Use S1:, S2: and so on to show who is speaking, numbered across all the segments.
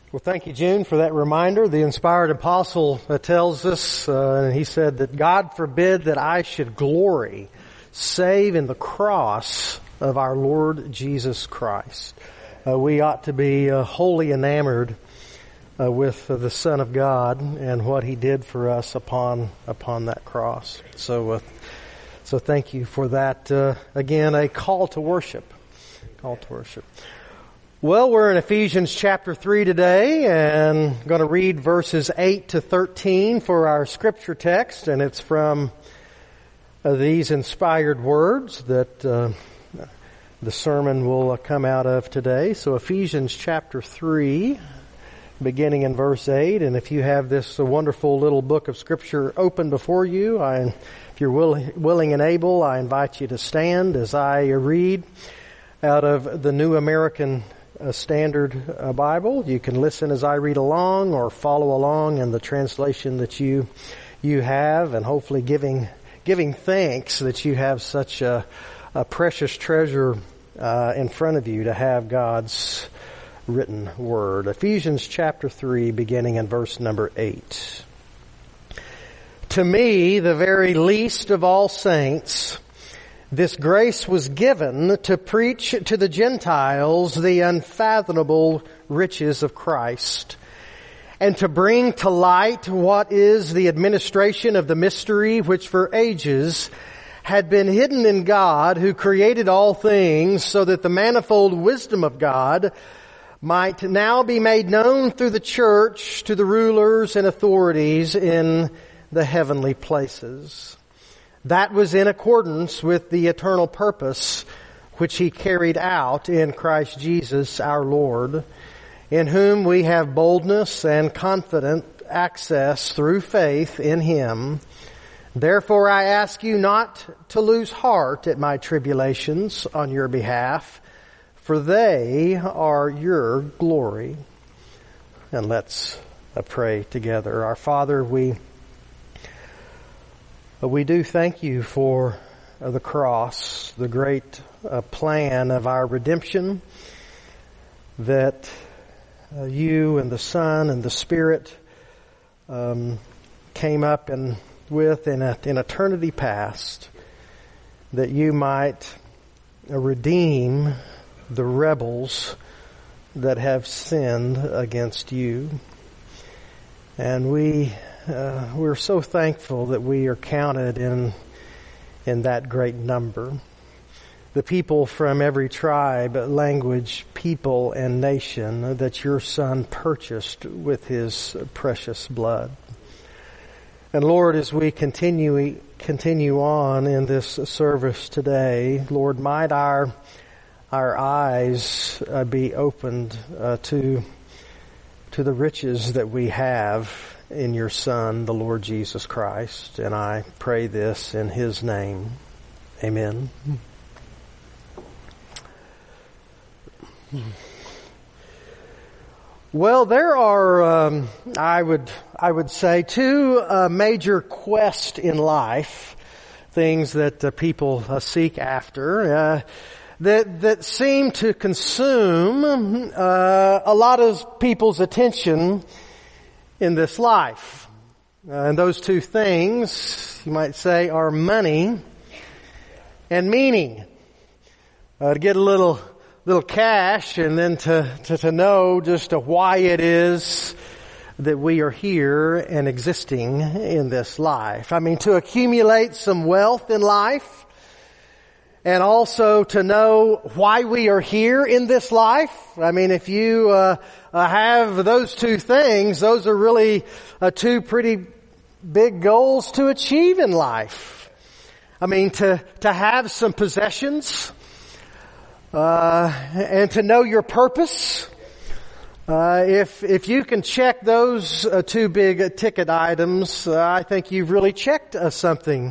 S1: Well, thank you, June, for that reminder. The inspired apostle tells us, and he said that God forbid that I should glory save in the cross of our Lord Jesus Christ. We ought to be wholly enamored with the Son of God and what He did for us upon that cross. So thank you for that. Again, a call to worship. Call to worship. Well, we're in Ephesians chapter 3 today, and I'm going to read verses 8 to 13 for our scripture text, and it's from these inspired words that the sermon will come out of today. So Ephesians chapter 3, beginning in verse 8, and if you have this wonderful little book of scripture open before you, if you're willing and able, I invite you to stand as I read out of the New American Standard Bible. You can listen as I read along or follow along in the translation that you have, and hopefully giving thanks that you have such a precious treasure in front of you to have God's written word. Ephesians chapter 3, beginning in verse number 8. To me, the very least of all saints, this grace was given to preach to the Gentiles the unfathomable riches of Christ, and to bring to light what is the administration of the mystery which for ages had been hidden in God, who created all things, so that the manifold wisdom of God might now be made known through the church to the rulers and authorities in the heavenly places. That was in accordance with the eternal purpose which He carried out in Christ Jesus our Lord, in whom we have boldness and confident access through faith in Him. Therefore I ask you not to lose heart at my tribulations on your behalf, for they are your glory. And let's pray together. Our Father, we do thank you for the cross, the great plan of our redemption that you and the Son and the Spirit came up with in eternity past, that you might redeem the rebels that have sinned against you. And we're so thankful that we are counted in that great number. The people from every tribe, language, people, and nation that your Son purchased with His precious blood. And Lord, as we continue on in this service today, Lord, might our eyes be opened to the riches that we have in your Son, the Lord Jesus Christ. And I pray this in His name. Amen. Well, there are, I would say, two major quests in life, things that people seek after, that seem to consume a lot of people's attention in this life. And those two things, you might say, are money and meaning. To get a little cash, and then to know just why it is that we are here and existing in this life. I mean, to accumulate some wealth in life, and also to know why we are here in this life. I mean, if you have those two things, those are really two pretty big goals to achieve in life. I mean, to have some possessions, and to know your purpose. If you can check those two big ticket items, I think you've really checked something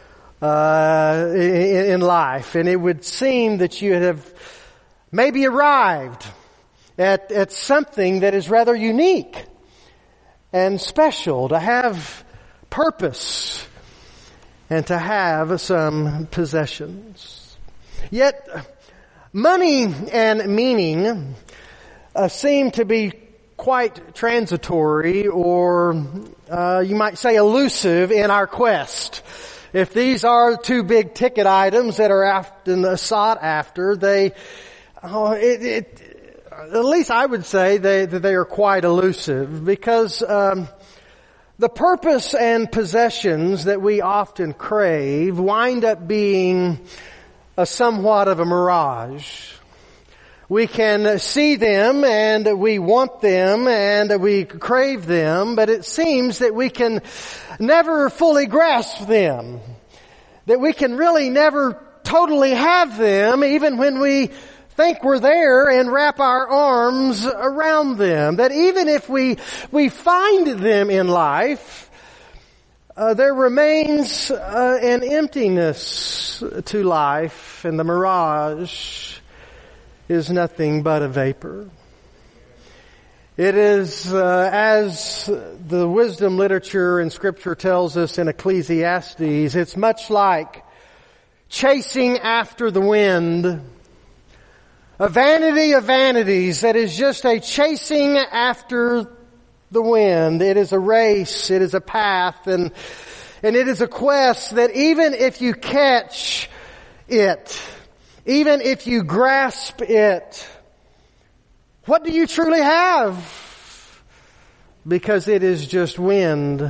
S1: in life. And it would seem that you have maybe arrived at something that is rather unique and special, to have purpose and to have some possessions. Yet money and meaning seem to be quite transitory, or you might say elusive in our quest. If these are two big ticket items that are often sought after, at least I would say that they are quite elusive, because the purpose and possessions that we often crave wind up being somewhat of a mirage. We can see them and we want them and we crave them, but it seems that we can never fully grasp them. That we can really never totally have them, even when we think we're there and wrap our arms around them. That even if we find them in life, there remains an emptiness to life, and the mirage is nothing but a vapor. It is, as the wisdom literature and Scripture tells us in Ecclesiastes, it's much like chasing after the wind. A vanity of vanities that is just a chasing after the wind. It is a race, it is a path, and it is a quest that even if you catch it, even if you grasp it, what do you truly have? Because it is just wind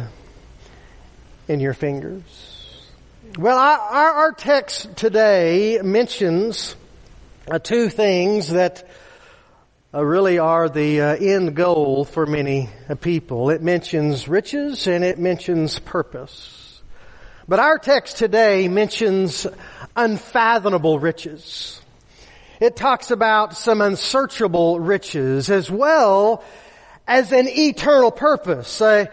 S1: in your fingers. Well, our text today mentions two things that really are the end goal for many people. It mentions riches and it mentions purpose. But our text today mentions unfathomable riches. It talks about some unsearchable riches as well as an eternal purpose, a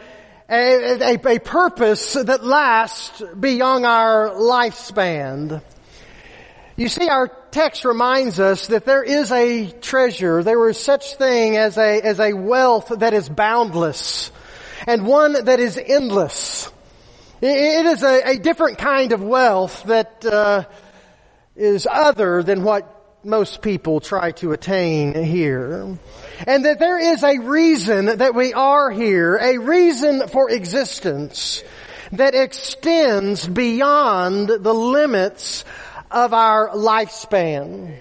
S1: purpose that lasts beyond our lifespan. You see, our text reminds us that there is a treasure, there is such thing as a wealth that is boundless and one that is endless. It is a different kind of wealth that is other than what most people try to attain here. And that there is a reason that we are here, a reason for existence that extends beyond the limits of our lifespan.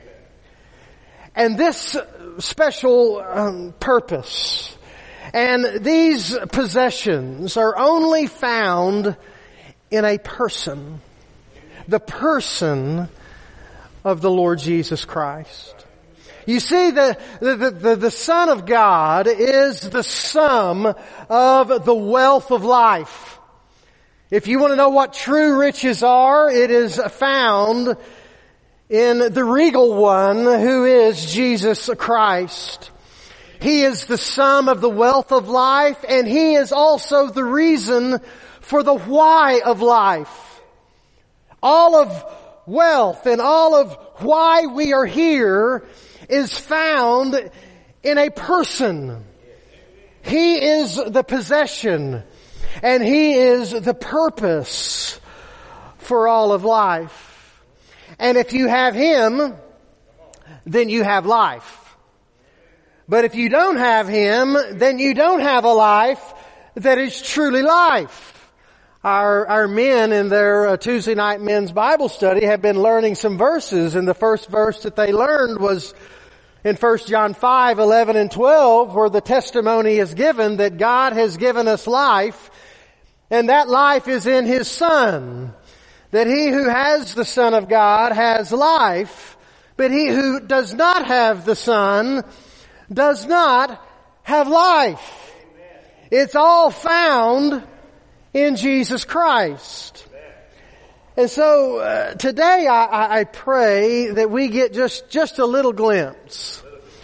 S1: And this special purpose and these possessions are only found in a person. The person of the Lord Jesus Christ. You see, the Son of God is the sum of the wealth of life. If you want to know what true riches are, it is found in the regal one who is Jesus Christ. He is the sum of the wealth of life, and He is also the reason for the why of life. All of wealth and all of why we are here is found in a person. He is the possession. And He is the purpose for all of life. And if you have Him, then you have life. But if you don't have Him, then you don't have a life that is truly life. Our men in their Tuesday night men's Bible study have been learning some verses, and the first verse that they learned was in 1 John 5, 11 and 12, where the testimony is given that God has given us life, and that life is in His Son. That he who has the Son of God has life, but he who does not have the Son does not have life. It's all found in Jesus Christ. And so today I pray that we get just a little glimpse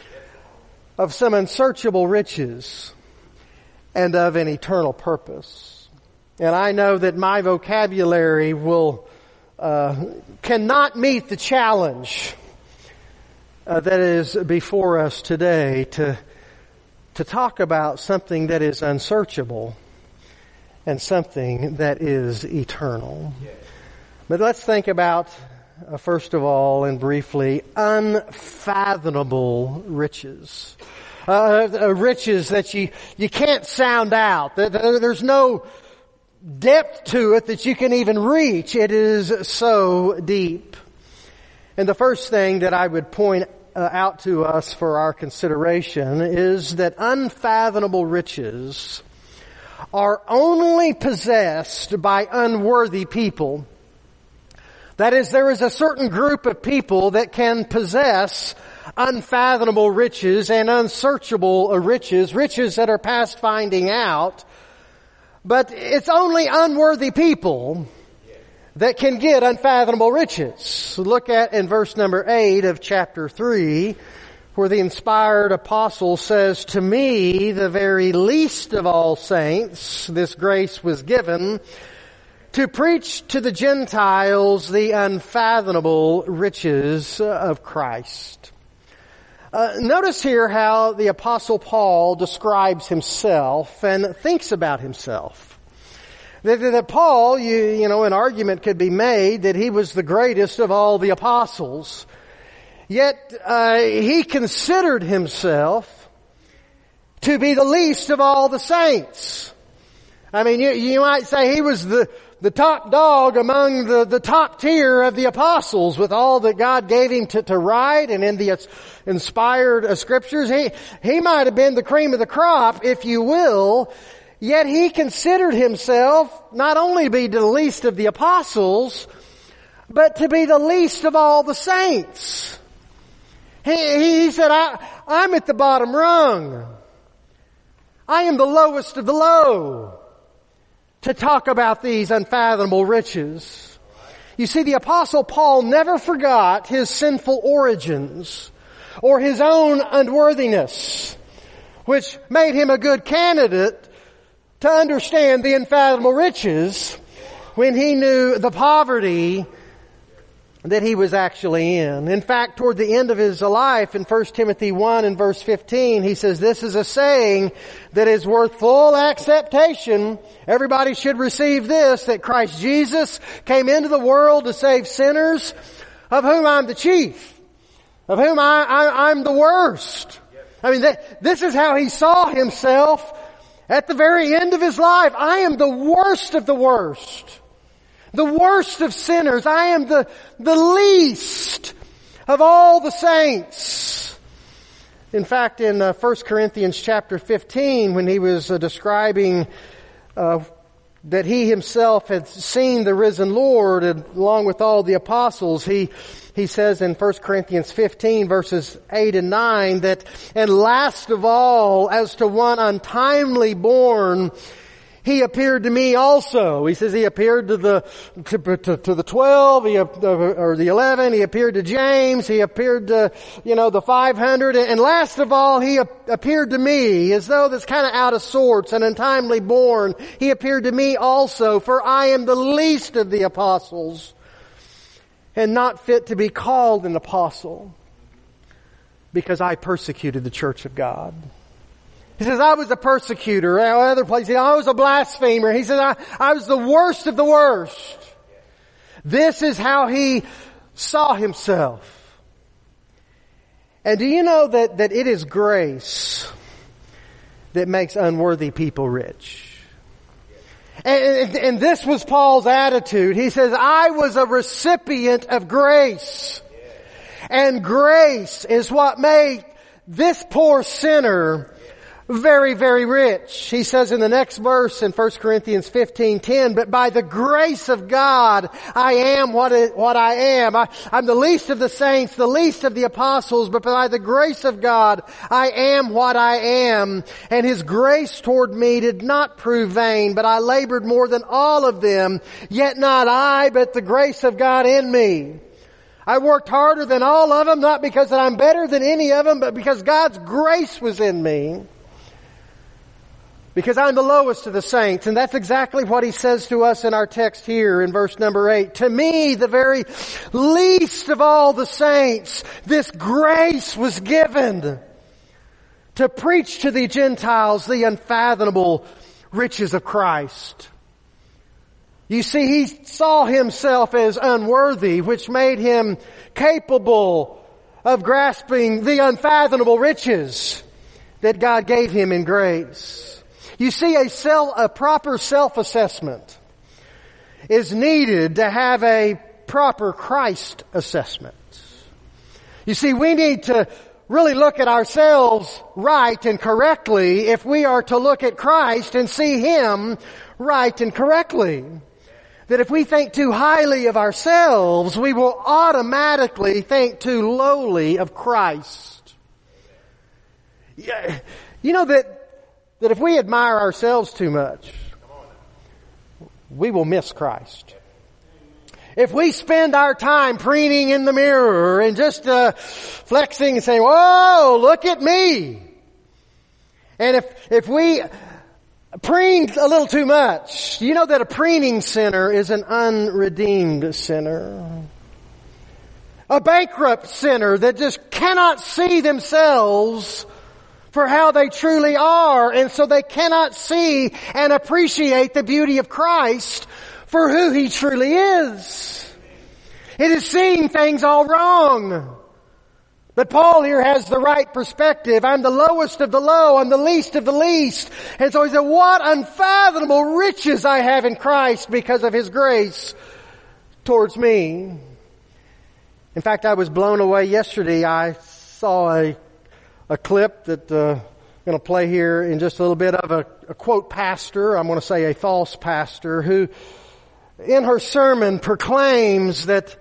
S1: of some unsearchable riches and of an eternal purpose. And I know that my vocabulary cannot meet the challenge that is before us today to talk about something that is unsearchable and something that is eternal. But let's think about, first of all and briefly, unfathomable riches. riches that you can't sound out. There's no depth to it that you can even reach. It is so deep. And the first thing that I would point out to us for our consideration is that unfathomable riches are only possessed by unworthy people. That is, there is a certain group of people that can possess unfathomable riches and unsearchable riches, riches that are past finding out. But it's only unworthy people that can get unfathomable riches. Look at in verse number 8 of chapter 3, where the inspired apostle says, "To me, the very least of all saints, this grace was given to preach to the Gentiles the unfathomable riches of Christ." Notice here how the Apostle Paul describes himself and thinks about himself. That Paul, an argument could be made that he was the greatest of all the apostles. Yet he considered himself to be the least of all the saints. I mean, you might say he was the top dog among the top tier of the apostles with all that God gave him to write and in the inspired scriptures. He might have been the cream of the crop, if you will. Yet he considered himself not only to be the least of the apostles, but to be the least of all the saints. He said, I'm at the bottom rung. I am the lowest of the low to talk about these unfathomable riches. You see, the Apostle Paul never forgot his sinful origins or his own unworthiness, which made him a good candidate to understand the unfathomable riches when he knew the poverty that he was actually in. In fact, toward the end of his life, in 1 Timothy 1 and verse 15, he says, "This is a saying that is worth full acceptation. Everybody should receive this, that Christ Jesus came into the world to save sinners, of whom I'm the chief, of whom I'm the worst." I mean, this is how he saw himself at the very end of his life. I am the worst of the worst. The worst of sinners. I am the least of all the saints. In fact, in 1 Corinthians chapter 15, when he was describing that he himself had seen the risen Lord along with all the apostles, he says in 1 Corinthians 15 verses 8 and 9 that, "And last of all, as to one untimely born, he appeared to me also." He says he appeared to the 12, or the 11. He appeared to James. He appeared to, the 500. And last of all, he appeared to me as though that's kind of out of sorts and untimely born. He appeared to me also, for I am the least of the apostles and not fit to be called an apostle because I persecuted the church of God. He says, I was a persecutor. Other places, I was a blasphemer. He says, I was the worst of the worst. This is how he saw himself. And do you know that it is grace that makes unworthy people rich? And this was Paul's attitude. He says, I was a recipient of grace. And grace is what made this poor sinner very, very rich. He says in the next verse in 1 Corinthians 15:10, "But by the grace of God, I am what I am." I'm the least of the saints, the least of the apostles, but by the grace of God, I am what I am. And His grace toward me did not prove vain, but I labored more than all of them. Yet not I, but the grace of God in me. I worked harder than all of them, not because that I'm better than any of them, but because God's grace was in me. Because I'm the lowest of the saints. And that's exactly what he says to us in our text here in verse number 8. "To me, the very least of all the saints, this grace was given to preach to the Gentiles the unfathomable riches of Christ." You see, he saw himself as unworthy, which made him capable of grasping the unfathomable riches that God gave him in grace. You see, a proper self-assessment is needed to have a proper Christ assessment. You see, we need to really look at ourselves right and correctly if we are to look at Christ and see Him right and correctly. That if we think too highly of ourselves, we will automatically think too lowly of Christ. You know that if we admire ourselves too much, we will miss Christ. If we spend our time preening in the mirror and just flexing and saying, "Whoa, look at me," and if we preen a little too much, you know that a preening sinner is an unredeemed sinner. A bankrupt sinner that just cannot see themselves for how they truly are, and so they cannot see and appreciate the beauty of Christ for who He truly is. It is seeing things all wrong. But Paul here has the right perspective. I'm the lowest of the low. I'm the least of the least. And so he said, what unfathomable riches I have in Christ because of His grace towards me. In fact, I was blown away yesterday. I saw a clip that I'm going to play here in just a little bit of a quote pastor. I'm going to say a false pastor who in her sermon proclaims that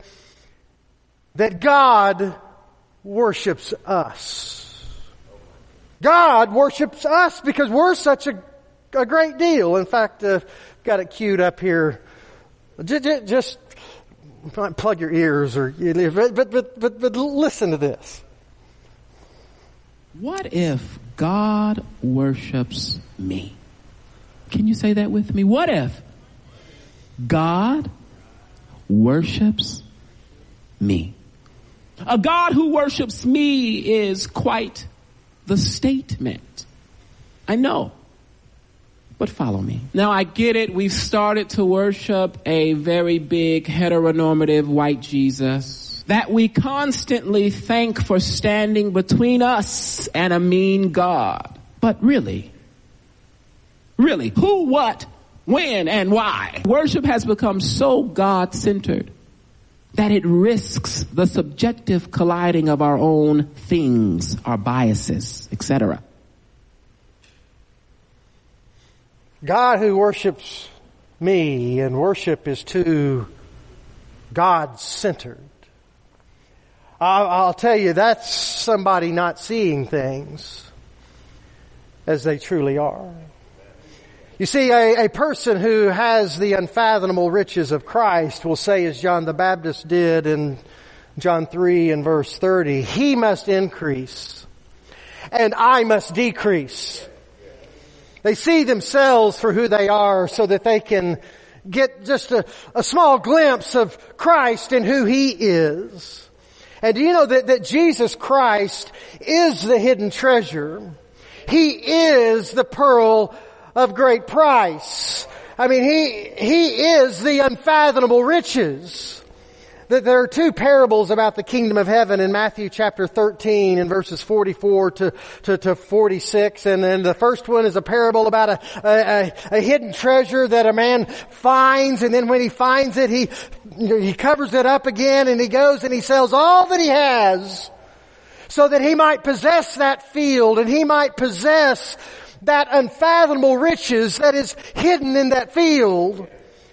S1: God worships us. God worships us because we're such a great deal. In fact, got it queued up here. Just plug your ears, but listen to this.
S2: What if God worships me? Can you say that with me? What if God worships me? A God who worships me is quite the statement. I know. But follow me. Now I get it. We've started to worship a very big heteronormative white Jesus that we constantly thank for standing between us and a mean God. But really, who, what, when, and why? Worship has become so God-centered that it risks the subjective colliding of our own things, our biases, etc.
S1: God who worships me, and worship is too God-centered. I'll tell you, that's somebody not seeing things as they truly are. You see, a person who has the unfathomable riches of Christ will say, as John the Baptist did in John 3 and verse 30, He must increase and I must decrease. They see themselves for who they are so that they can get just a small glimpse of Christ and who He is. And do you know that Jesus Christ is the hidden treasure? He is the pearl of great price. I mean, He is the unfathomable riches. That there are two parables about the kingdom of heaven in Matthew chapter 13 and verses 44 to 46. And then the first one is a parable about a hidden treasure that a man finds, and then when he finds it, he covers it up again, and he goes and he sells all that he has so that he might possess that field and he might possess that unfathomable riches that is hidden in that field.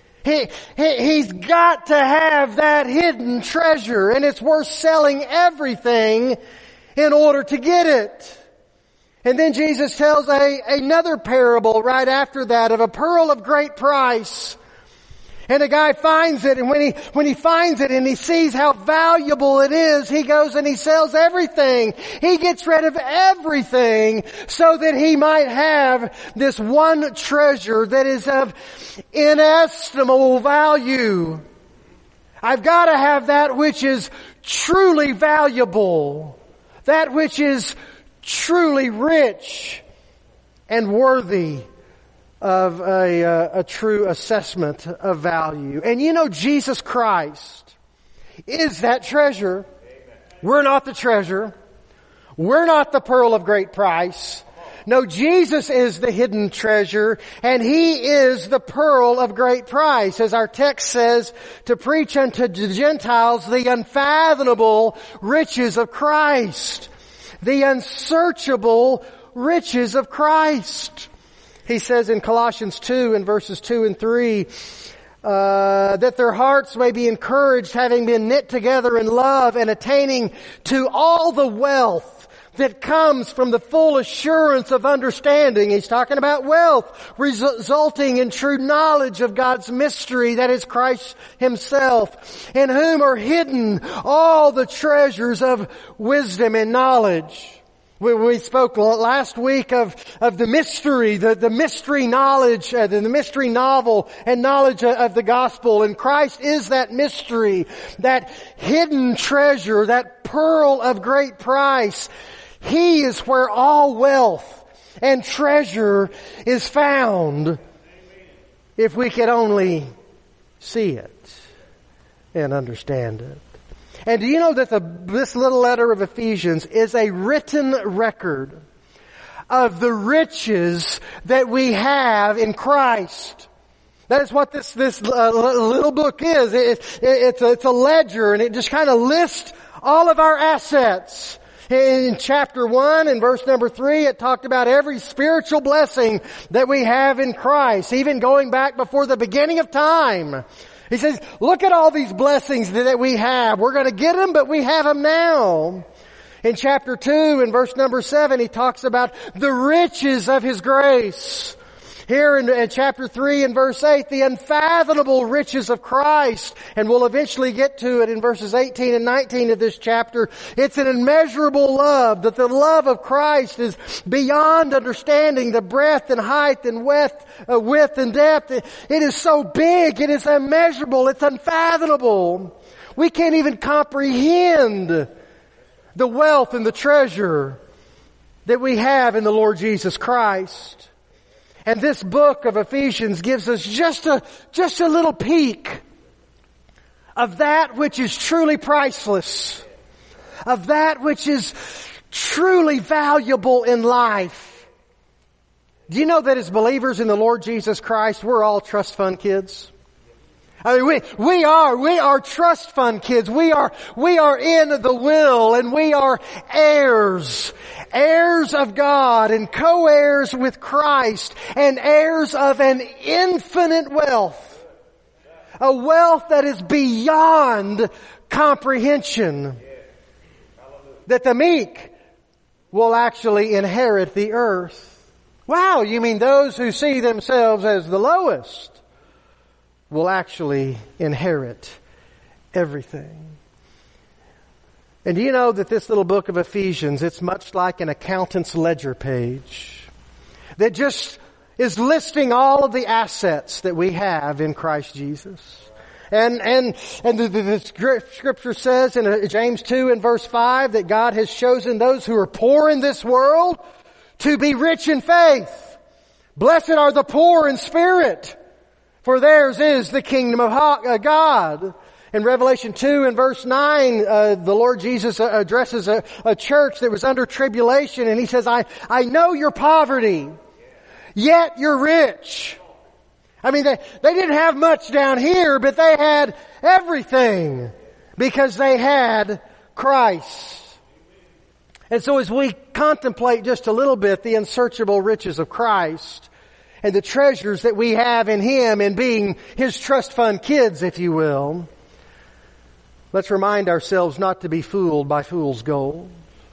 S1: He's got to have that hidden treasure, and it's worth selling everything in order to get it. And then Jesus tells another parable right after that of a pearl of great price. And a guy finds it, and when he finds it and he sees how valuable it is, he goes and he sells everything. He gets rid of everything so that he might have this one treasure that is of inestimable value. I've got to have that which is truly valuable, that which is truly rich and worthy of a true assessment of value. And you know, Jesus Christ is that treasure. We're not the treasure. We're not the pearl of great price. No, Jesus is the hidden treasure, and He is the pearl of great price, as our text says, to preach unto the Gentiles the unfathomable riches of Christ. The unsearchable riches of Christ. He says in Colossians 2 in verses 2 and 3, that their hearts may be encouraged, having been knit together in love and attaining to all the wealth that comes from the full assurance of understanding. He's talking about wealth resulting in true knowledge of God's mystery, that is Christ Himself, in whom are hidden all the treasures of wisdom and knowledge. We spoke last week of the mystery, the mystery knowledge, the mystery novel and knowledge of the gospel. And Christ is that mystery, that hidden treasure, that pearl of great price. He is where all wealth and treasure is found, if we could only see it and understand it. And do you know that this little letter of Ephesians is a written record of the riches that we have in Christ? That is what this little book is. It's a ledger, and it just kind of lists all of our assets. In chapter 1 and verse number 3, it talked about every spiritual blessing that we have in Christ, even going back before the beginning of time. He says, look at all these blessings that we have. We're going to get them, but we have them now. In chapter 2 and verse number 7, he talks about the riches of His grace. Here in chapter 3 and verse 8, the unfathomable riches of Christ. And we'll eventually get to it in verses 18 and 19 of this chapter. It's an immeasurable love, that the love of Christ is beyond understanding, the breadth and height and width and depth. It is so big, it is immeasurable, it's unfathomable. We can't even comprehend the wealth and the treasure that we have in the Lord Jesus Christ. And this book of Ephesians gives us just a little peek of that which is truly priceless, of that which is truly valuable in life. Do you know that as believers in the Lord Jesus Christ, we're all trust fund kids? I mean, we are trust fund kids. We are in the will, and we are heirs of God and co-heirs with Christ and heirs of an infinite wealth. A wealth that is beyond comprehension. That the meek will actually inherit the earth. Wow, you mean those who see themselves as the lowest will actually inherit everything. And do you know that this little book of Ephesians, it's much like an accountant's ledger page that just is listing all of the assets that we have in Christ Jesus. And the scripture says in James 2 and verse 5 that God has chosen those who are poor in this world to be rich in faith. Blessed are the poor in spirit, for theirs is the kingdom of God. In Revelation 2 and verse 9, the Lord Jesus addresses a church that was under tribulation, and He says, I know your poverty, yet you're rich. I mean, they didn't have much down here, but they had everything because they had Christ. And so as we contemplate just a little bit the unsearchable riches of Christ and the treasures that we have in Him and being His trust fund kids, if you will, let's remind ourselves not to be fooled by fool's gold.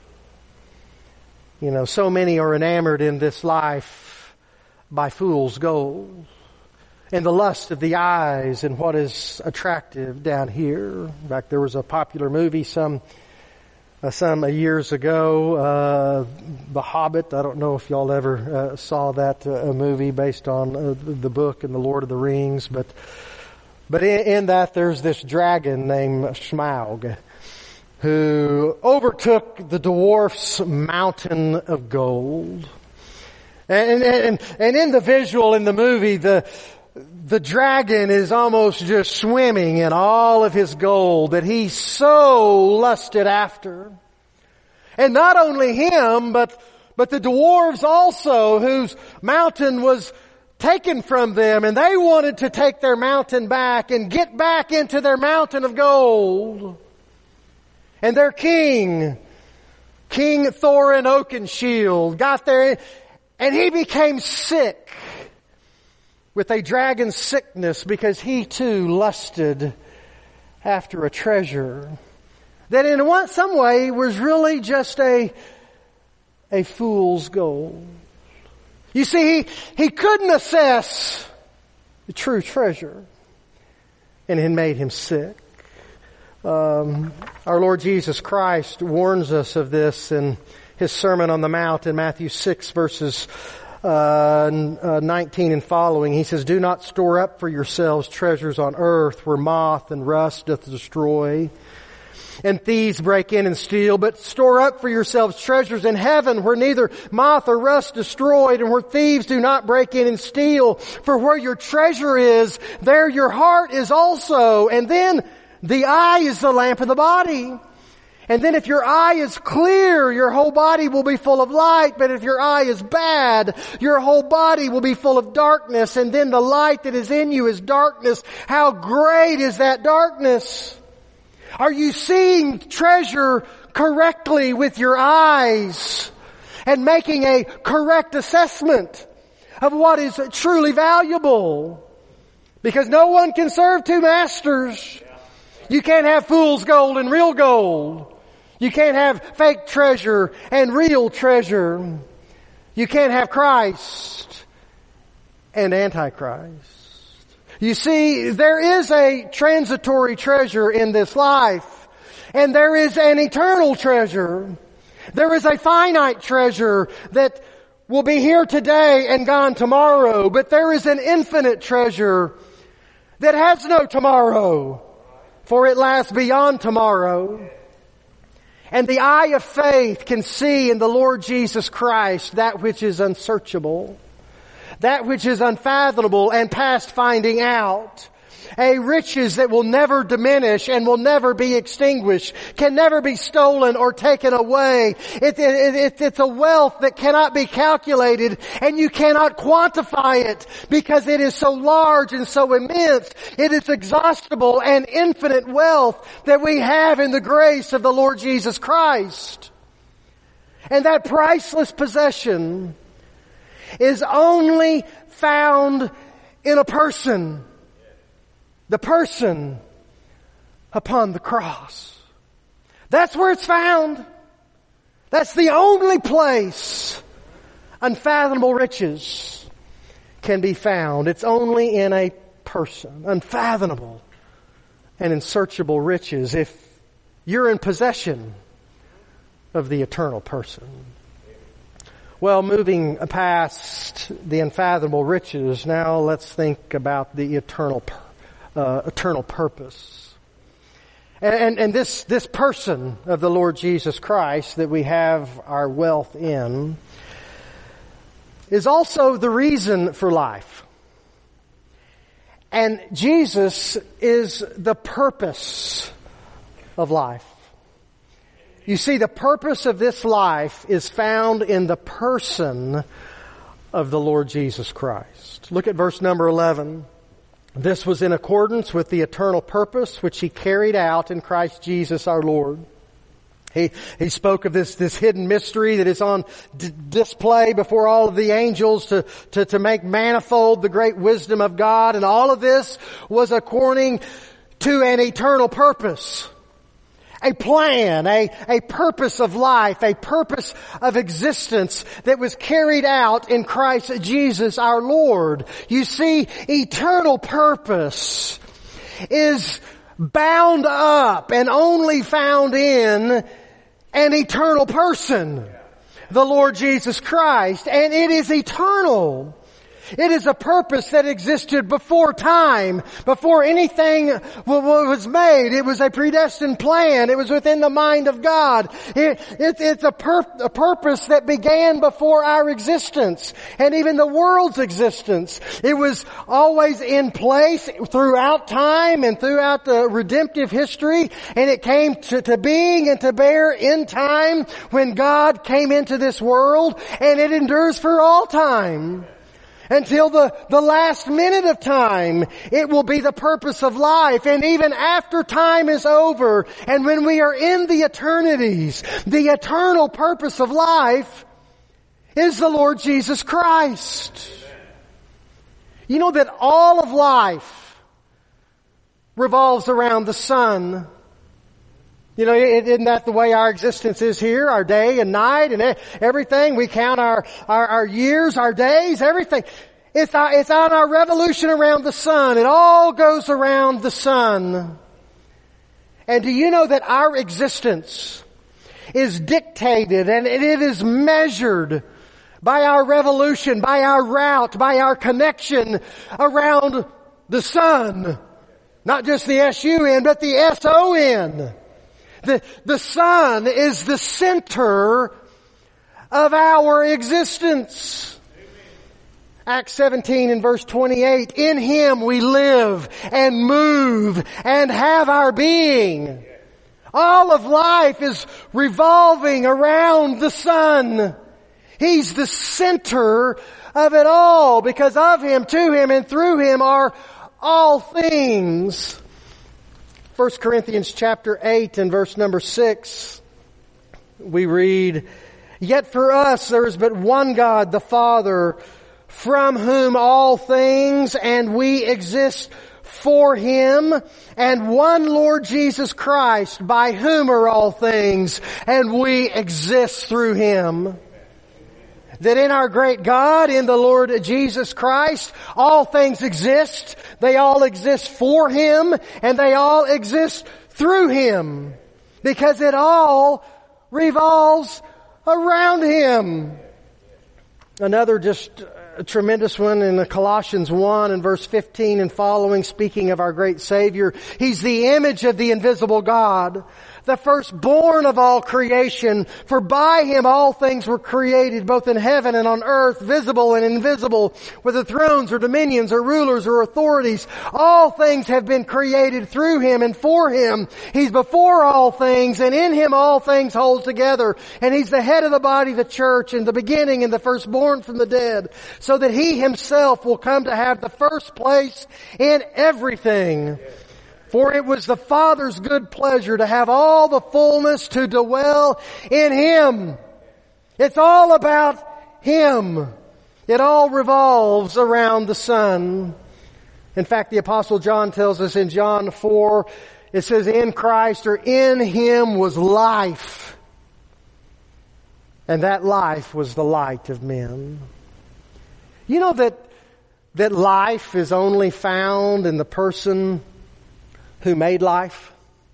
S1: You know, so many are enamored in this life by fool's gold and the lust of the eyes and what is attractive down here. In fact, there was a popular movie some years ago, The Hobbit. I don't know if y'all ever saw that movie based on the book and the Lord of the Rings, but in that there's this dragon named Smaug who overtook the dwarf's mountain of gold. And in the visual in the movie, the dragon is almost just swimming in all of his gold that he so lusted after. And not only him, but But the dwarves also, whose mountain was taken from them, and they wanted to take their mountain back and get back into their mountain of gold. And their king, King Thorin Oakenshield, got there and he became sick with a dragon sickness because he too lusted after a treasure that in some way was really just a fool's gold. You see, he couldn't assess the true treasure, and it made him sick. Our Lord Jesus Christ warns us of this in His Sermon on the Mount in Matthew 6 verses 19 and following. He says, "Do not store up for yourselves treasures on earth where moth and rust doth destroy, and thieves break in and steal, but store up for yourselves treasures in heaven where neither moth or rust destroyed and where thieves do not break in and steal. For where your treasure is, there your heart is also. And then the eye is the lamp of the body. And then if your eye is clear, your whole body will be full of light. But if your eye is bad, your whole body will be full of darkness. And then the light that is in you is darkness. How great is that darkness? Are you seeing treasure correctly with your eyes and making a correct assessment of what is truly valuable? Because no one can serve two masters. You can't have fool's gold and real gold. You can't have fake treasure and real treasure. You can't have Christ and Antichrist. You see, there is a transitory treasure in this life, and there is an eternal treasure. There is a finite treasure that will be here today and gone tomorrow, but there is an infinite treasure that has no tomorrow, for it lasts beyond tomorrow. And the eye of faith can see in the Lord Jesus Christ that which is unsearchable, that which is unfathomable and past finding out. A riches that will never diminish and will never be extinguished, can never be stolen or taken away. It's a wealth that cannot be calculated, and you cannot quantify it because it is so large and so immense. It is exhaustible and infinite wealth that we have in the grace of the Lord Jesus Christ. And that priceless possession is only found in a person. The person upon the cross. That's where it's found. That's the only place unfathomable riches can be found. It's only in a person. Unfathomable and unsearchable riches if you're in possession of the eternal person. Well, moving past the unfathomable riches, now let's think about the eternal purpose. And this person of the Lord Jesus Christ that we have our wealth in is also the reason for life. And Jesus is the purpose of life. You see, the purpose of this life is found in the person of the Lord Jesus Christ. Look at verse number 11. This was in accordance with the eternal purpose which He carried out in Christ Jesus our Lord. He spoke of this hidden mystery that is on display before all of the angels to make manifold the great wisdom of God. And all of this was according to an eternal purpose. A plan, a purpose of life, a purpose of existence that was carried out in Christ Jesus our Lord. You see, eternal purpose is bound up and only found in an eternal person, the Lord Jesus Christ. And it is eternal. It is a purpose that existed before time, before anything was made. It was a predestined plan. It was within the mind of God. It's a purpose that began before our existence and even the world's existence. It was always in place throughout time and throughout the redemptive history, and it came to being and to bear in time when God came into this world, and it endures for all time. Until the last minute of time, it will be the purpose of life. And even after time is over, and when we are in the eternities, the eternal purpose of life is the Lord Jesus Christ. You know that all of life revolves around the Son. You know, isn't that the way our existence is here? Our day and night and everything. We count our years, our days, everything. It's on our revolution around the sun. It all goes around the sun. And do you know that our existence is dictated and it is measured by our revolution, by our route, by our connection around the sun? Not just the S-U-N, but the S-O-N. The Son is the center of our existence. Amen. Acts 17 and verse 28, in Him we live and move and have our being. All of life is revolving around the Son. He's the center of it all. Because of Him, to Him, and through Him are all things. 1 Corinthians chapter 8 and verse number 6, we read, yet for us there is but one God, the Father, from whom all things, and we exist for Him, and one Lord Jesus Christ, by whom are all things, and we exist through Him. That in our great God, in the Lord Jesus Christ, all things exist. They all exist for Him, and they all exist through Him. Because it all revolves around Him. Another just tremendous one in Colossians 1 and verse 15 and following, speaking of our great Savior. He's the image of the invisible God, the firstborn of all creation. For by Him all things were created, both in heaven and on earth, visible and invisible, whether thrones or dominions or rulers or authorities. All things have been created through Him and for Him. He's before all things, and in Him all things hold together. And He's the head of the body, the church, and the beginning and the firstborn from the dead, so that He Himself will come to have the first place in everything. For it was the Father's good pleasure to have all the fullness to dwell in Him. It's all about Him. It all revolves around the Son. In fact, the Apostle John tells us in John 4, it says, in Christ, or in Him was life. And that life was the light of men. You know that life is only found in the person who made life?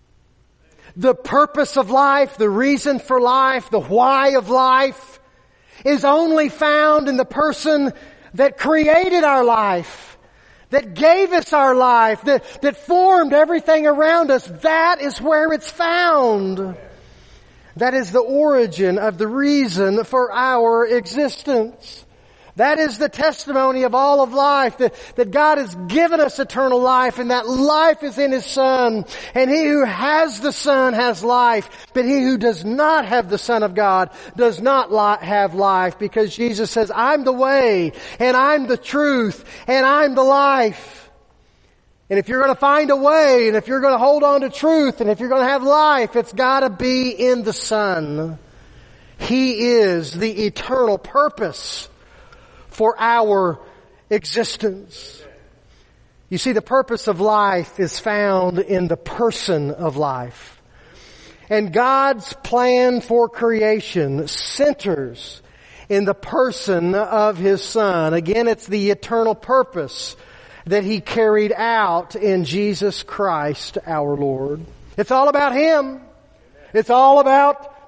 S1: The purpose of life, the reason for life, the why of life is only found in the person that created our life, that gave us our life, that formed everything around us. That is where it's found. That is the origin of the reason for our existence. That is the testimony of all of life, that God has given us eternal life, and that life is in His Son. And he who has the Son has life, but he who does not have the Son of God does not have life, because Jesus says, I'm the way, and I'm the truth, and I'm the life. And if you're going to find a way, and if you're going to hold on to truth, and if you're going to have life, it's got to be in the Son. He is the eternal purpose for our existence. You see, the purpose of life is found in the person of life. And God's plan for creation centers in the person of His Son. Again, it's the eternal purpose that He carried out in Jesus Christ our Lord. It's all about Him. It's all about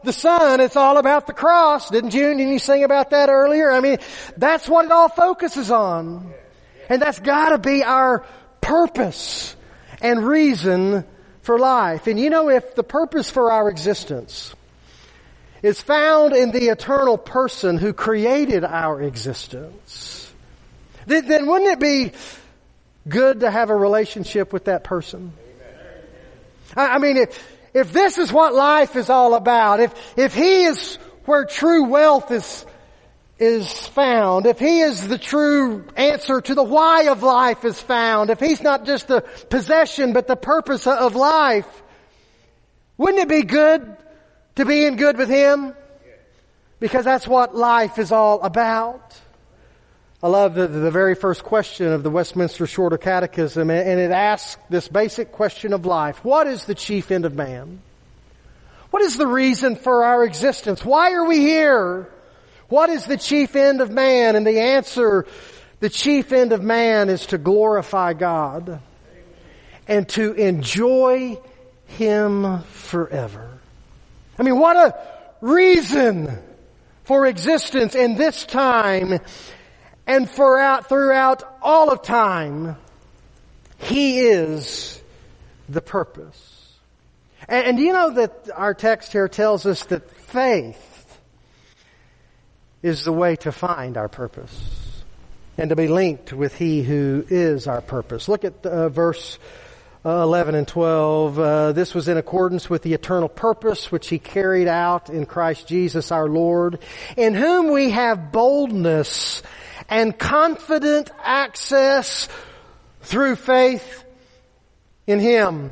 S1: the sun. It's all about the cross. Didn't you sing about that earlier? I mean, that's what it all focuses on. And that's gotta be our purpose and reason for life. And if the purpose for our existence is found in the eternal person who created our existence, then wouldn't it be good to have a relationship with that person? I mean, if this is what life is all about, if He is where true wealth is found, if He is the true answer to the why of life is found, if He's not just the possession but the purpose of life, wouldn't it be good to be in good with Him? Because that's what life is all about. I love the very first question of the Westminster Shorter Catechism, and it asks this basic question of life. What is the chief end of man? What is the reason for our existence? Why are we here? What is the chief end of man? And the answer, the chief end of man is to glorify God and to enjoy Him forever. I mean, what a reason for existence in this time and throughout all of time. He is the purpose. And do you know that our text here tells us that faith is the way to find our purpose and to be linked with He who is our purpose. Look at verse 11 and 12. This was in accordance with the eternal purpose which He carried out in Christ Jesus our Lord, in whom we have boldness and confident access through faith in Him.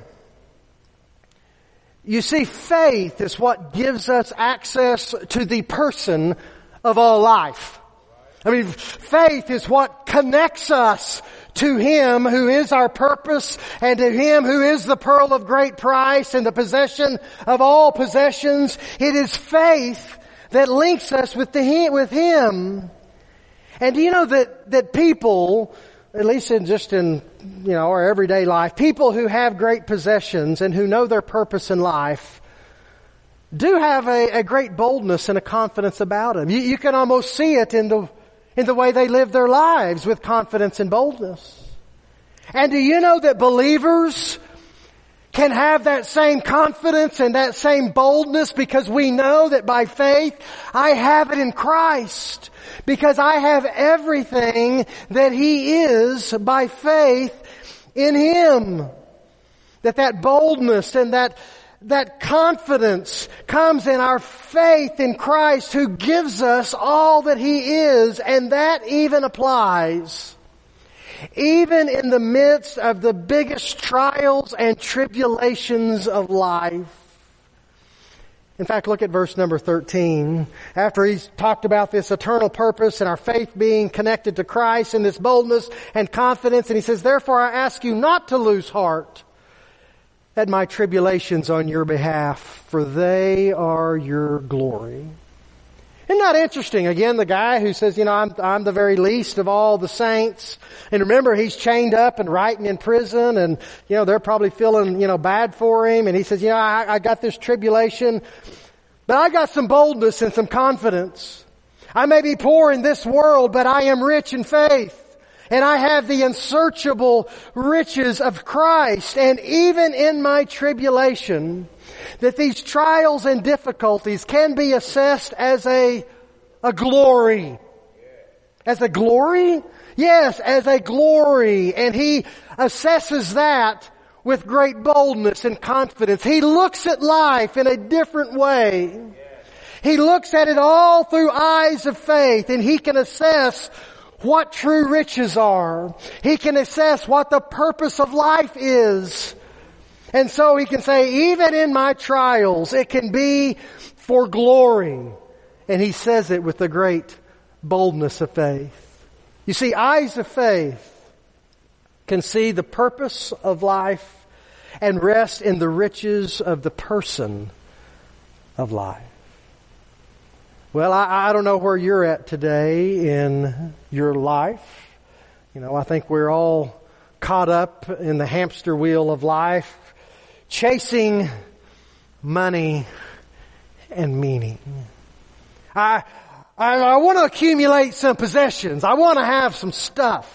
S1: You see, faith is what gives us access to the person of all life. I mean, faith is what connects us to Him who is our purpose and to Him who is the pearl of great price and the possession of all possessions. It is faith that links us with Him. And do you know that people, at least in our everyday life, people who have great possessions and who know their purpose in life do have a great boldness and a confidence about them. You can almost see it in the way they live their lives, with confidence and boldness. And do you know that believers can have that same confidence and that same boldness because we know that by faith I have it in Christ, because I have everything that He is by faith in Him. That boldness and that confidence comes in our faith in Christ who gives us all that He is, and that even applies even in the midst of the biggest trials and tribulations of life. In fact, look at verse number 13. After He's talked about this eternal purpose and our faith being connected to Christ and this boldness and confidence, and He says, "Therefore I ask you not to lose heart at my tribulations on your behalf, for they are your glory." Isn't that interesting? Again, the guy who says, I'm the very least of all the saints. And remember, he's chained up and writing in prison, and, they're probably feeling, bad for him. And he says, I got this tribulation, but I got some boldness and some confidence. I may be poor in this world, but I am rich in faith. And I have the unsearchable riches of Christ. And even in my tribulation, that these trials and difficulties can be assessed as a glory. As a glory? Yes, as a glory. And He assesses that with great boldness and confidence. He looks at life in a different way. He looks at it all through eyes of faith, and He can assess what true riches are. He can assess what the purpose of life is. And so he can say, even in my trials, it can be for glory. And he says it with the great boldness of faith. You see, eyes of faith can see the purpose of life and rest in the riches of the person of life. Well, I don't know where you're at today in your life. I think we're all caught up in the hamster wheel of life, chasing money and meaning. I want to accumulate some possessions. I want to have some stuff.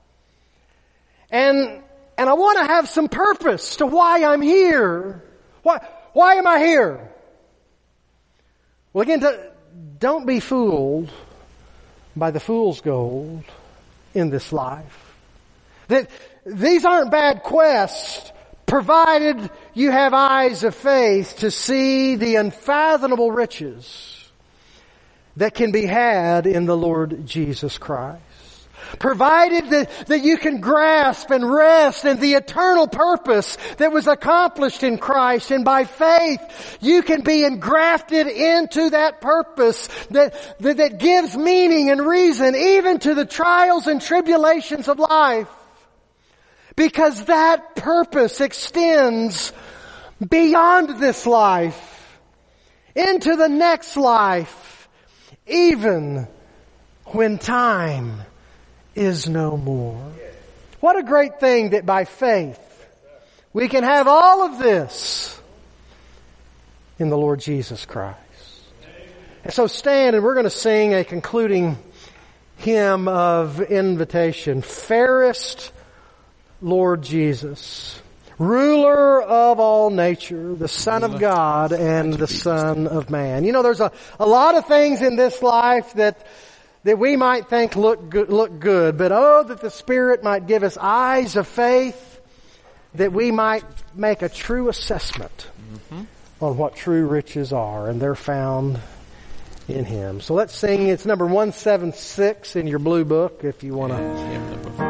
S1: And I want to have some purpose to why I'm here. Why am I here? Well, again, don't be fooled by the fool's gold in this life. That these aren't bad quests, provided you have eyes of faith to see the unfathomable riches that can be had in the Lord Jesus Christ. Provided that you can grasp and rest in the eternal purpose that was accomplished in Christ, and by faith you can be engrafted into that purpose that gives meaning and reason even to the trials and tribulations of life. Because that purpose extends beyond this life, into the next life, even when time is no more. What a great thing that by faith we can have all of this in the Lord Jesus Christ. And so stand, and we're going to sing a concluding hymn of invitation. Fairest Lord Jesus, ruler of all nature, the Son of God and the Son of Man. You know, there's a lot of things in this life that we might think look good, but oh, that the Spirit might give us eyes of faith, that we might make a true assessment on what true riches are, and they're found in Him. So let's sing. It's number 176 in your blue book, if you want to.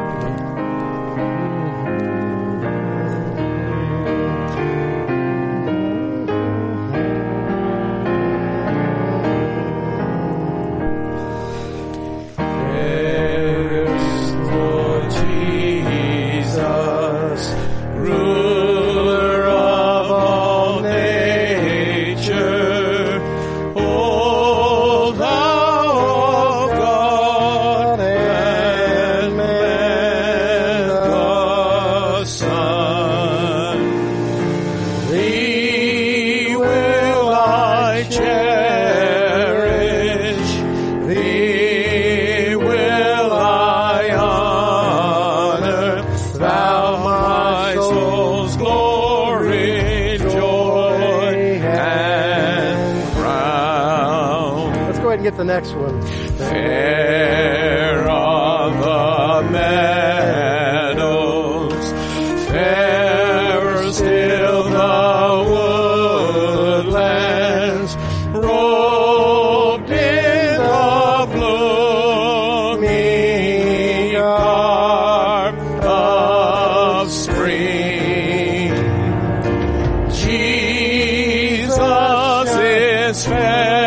S1: The next one.
S3: Fair are the meadows, fairer still the woodlands, robed in the blooming garb of spring. Jesus is fair.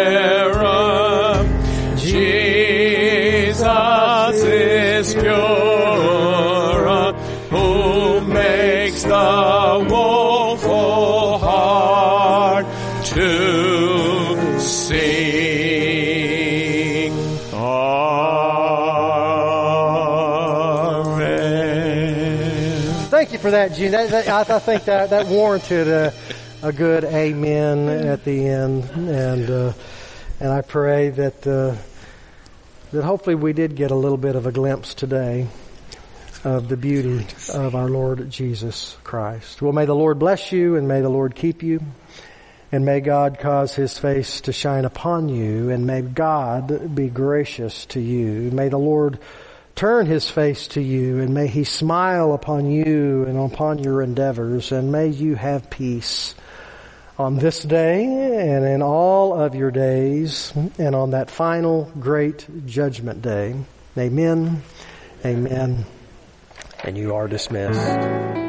S1: For that, Gene. I think that warranted a good amen at the end, and I pray that hopefully we did get a little bit of a glimpse today of the beauty of our Lord Jesus Christ. Well, may the Lord bless you, and may the Lord keep you, and may God cause His face to shine upon you, and may God be gracious to you. May the Lord turn His face to you, and may He smile upon you and upon your endeavors, and may you have peace on this day and in all of your days, and on that final great judgment day. Amen. Amen. And you are dismissed.